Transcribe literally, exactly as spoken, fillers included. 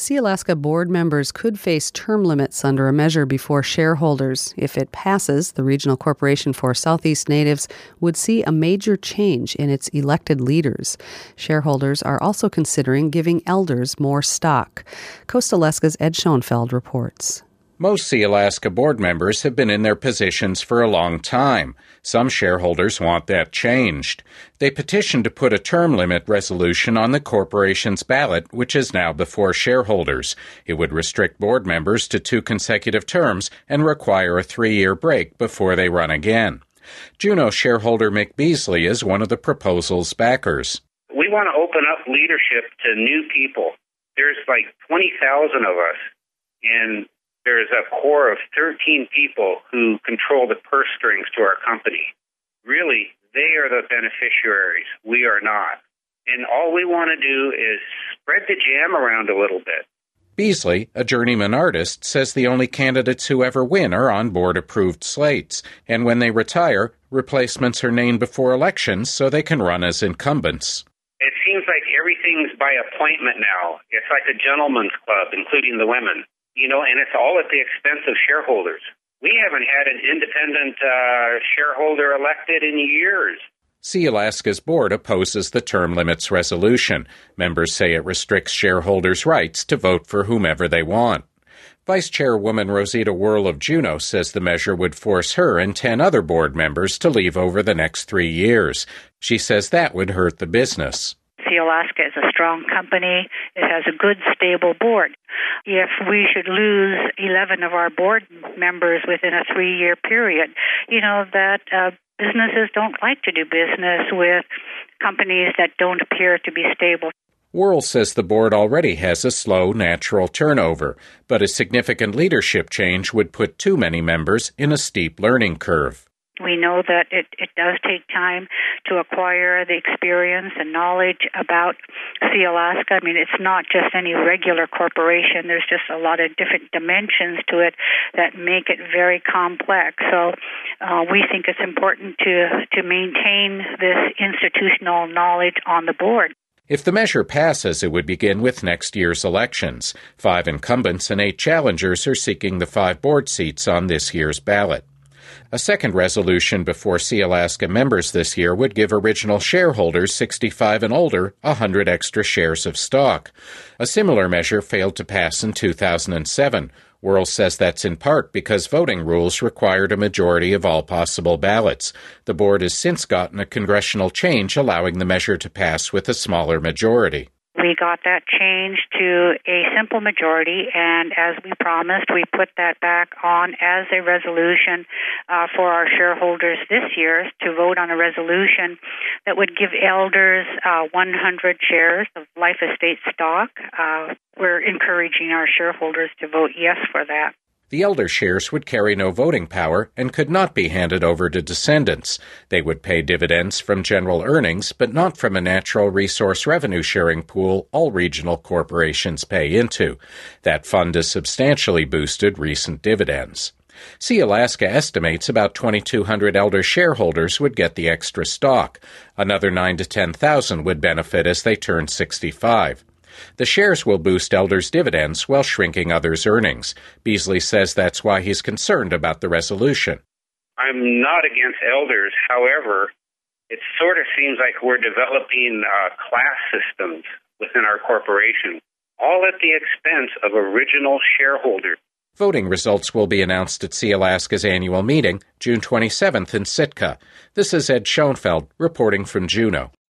Sealaska board members could face term limits under a measure before shareholders. If it passes, the Regional Corporation for Southeast Natives would see a major change in its elected leaders. Shareholders are also considering giving elders more stock. Coast Alaska's Ed Schoenfeld reports. Most Sealaska board members have been in their positions for a long time. Some shareholders want that changed. They petitioned to put a term limit resolution on the corporation's ballot, which is now before shareholders. It would restrict board members to two consecutive terms and require a three-year break before they run again. Juneau shareholder Mick Beasley is one of the proposal's backers. We want to open up leadership to new people. There's like twenty thousand of us, and there's a core of thirteen people who control the purse strings to our company. Really, they are the beneficiaries. We are not. And all we want to do is spread the jam around a little bit. Beasley, a journeyman artist, says the only candidates who ever win are on board-approved slates, and when they retire, replacements are named before elections so they can run as incumbents. It seems like everything's by appointment now. It's like a gentleman's club, including the women. You know, and it's all at the expense of shareholders. We haven't had an independent uh, shareholder elected in years. Sealaska's board opposes the term limits resolution. Members say it restricts shareholders' rights to vote for whomever they want. Vice Chairwoman Rosita Whirl of Juneau says the measure would force her and ten other board members to leave over the next three years. She says that would hurt the business. Sealaska is a strong company. It has a good, stable board. If we should lose eleven of our board members within a three-year period, you know, that uh, businesses don't like to do business with companies that don't appear to be stable. Whirl says the board already has a slow, natural turnover, but a significant leadership change would put too many members in a steep learning curve. We know that it, it does take time to acquire the experience and knowledge about Sealaska. I mean, it's not just any regular corporation. There's just a lot of different dimensions to it that make it very complex. So uh, we think it's important to, to maintain this institutional knowledge on the board. If the measure passes, it would begin with next year's elections. Five incumbents and eight challengers are seeking the five board seats on this year's ballot. A second resolution before Sealaska members this year would give original shareholders sixty-five and older one hundred extra shares of stock. A similar measure failed to pass in two thousand seven. Whirl says that's in part because voting rules required a majority of all possible ballots. The board has since gotten a congressional change allowing the measure to pass with a smaller majority. We got that changed to a simple majority, and as we promised, we put that back on as a resolution uh, for our shareholders this year to vote on a resolution that would give elders uh, one hundred shares of Life Estate stock. Uh, we're encouraging our shareholders to vote yes for that. The elder shares would carry no voting power and could not be handed over to descendants. They would pay dividends from general earnings, but not from a natural resource revenue sharing pool all regional corporations pay into. That fund has substantially boosted recent dividends. Sealaska estimates about twenty-two hundred elder shareholders would get the extra stock. Another nine to ten thousand would benefit as they turn sixty-five. The shares will boost elders' dividends while shrinking others' earnings. Beasley says that's why he's concerned about the resolution. I'm not against elders. However, it sort of seems like we're developing uh, class systems within our corporation, all at the expense of original shareholders. Voting results will be announced at Sealaska's annual meeting, June twenty-seventh in Sitka. This is Ed Schoenfeld reporting from Juneau.